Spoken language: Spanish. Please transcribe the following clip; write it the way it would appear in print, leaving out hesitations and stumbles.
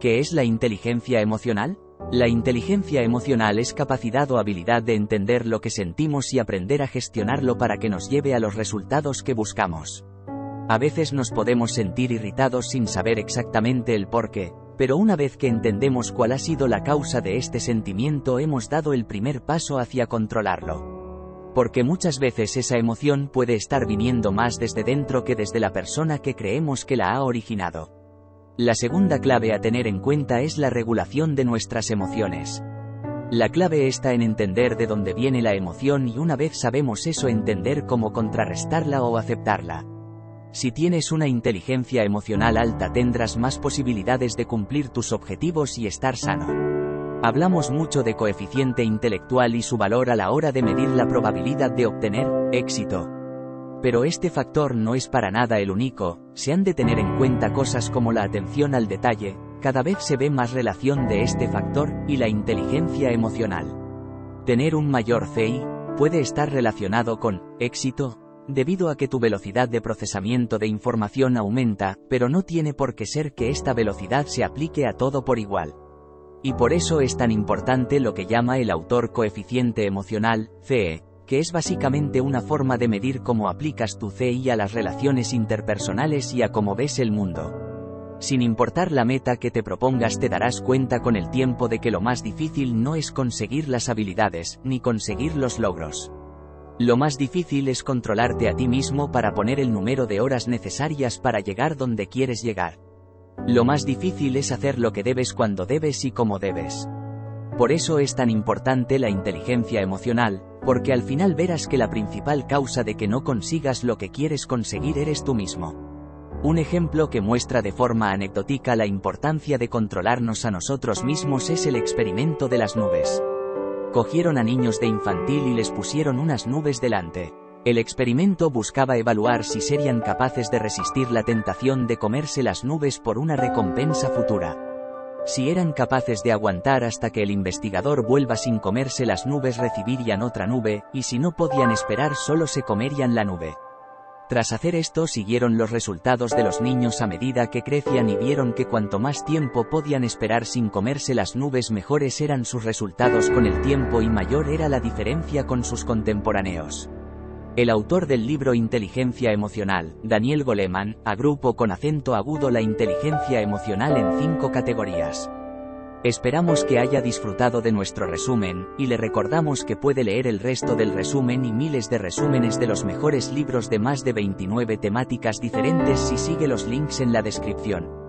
¿Qué es la inteligencia emocional? La inteligencia emocional es capacidad o habilidad de entender lo que sentimos y aprender a gestionarlo para que nos lleve a los resultados que buscamos. A veces nos podemos sentir irritados sin saber exactamente el porqué, pero una vez que entendemos cuál ha sido la causa de este sentimiento hemos dado el primer paso hacia controlarlo. Porque muchas veces esa emoción puede estar viniendo más desde dentro que desde la persona que creemos que la ha originado. La segunda clave a tener en cuenta es la regulación de nuestras emociones. La clave está en entender de dónde viene la emoción y una vez sabemos eso entender cómo contrarrestarla o aceptarla. Si tienes una inteligencia emocional alta tendrás más posibilidades de cumplir tus objetivos y estar sano. Hablamos mucho de coeficiente intelectual y su valor a la hora de medir la probabilidad de obtener éxito. Pero este factor no es para nada el único, se han de tener en cuenta cosas como la atención al detalle, cada vez se ve más relación de este factor y la inteligencia emocional. Tener un mayor CI puede estar relacionado con éxito, debido a que tu velocidad de procesamiento de información aumenta, pero no tiene por qué ser que esta velocidad se aplique a todo por igual. Y por eso es tan importante lo que llama el autor coeficiente emocional, CE, que es básicamente una forma de medir cómo aplicas tu CI a las relaciones interpersonales y a cómo ves el mundo. Sin importar la meta que te propongas te darás cuenta con el tiempo de que lo más difícil no es conseguir las habilidades, ni conseguir los logros. Lo más difícil es controlarte a ti mismo para poner el número de horas necesarias para llegar donde quieres llegar. Lo más difícil es hacer lo que debes cuando debes y como debes. Por eso es tan importante la inteligencia emocional, porque al final verás que la principal causa de que no consigas lo que quieres conseguir eres tú mismo. Un ejemplo que muestra de forma anecdótica la importancia de controlarnos a nosotros mismos es el experimento de las nubes. Cogieron a niños de infantil y les pusieron unas nubes delante. El experimento buscaba evaluar si serían capaces de resistir la tentación de comerse las nubes por una recompensa futura. Si eran capaces de aguantar hasta que el investigador vuelva sin comerse las nubes recibirían otra nube, y si no podían esperar solo se comerían la nube. Tras hacer esto siguieron los resultados de los niños a medida que crecían y vieron que cuanto más tiempo podían esperar sin comerse las nubes mejores eran sus resultados con el tiempo y mayor era la diferencia con sus contemporáneos. El autor del libro Inteligencia Emocional, Daniel Goleman, agrupó con acento agudo la inteligencia emocional en 5 categorías. Esperamos que haya disfrutado de nuestro resumen, y le recordamos que puede leer el resto del resumen y miles de resúmenes de los mejores libros de más de 29 temáticas diferentes si sigue los links en la descripción.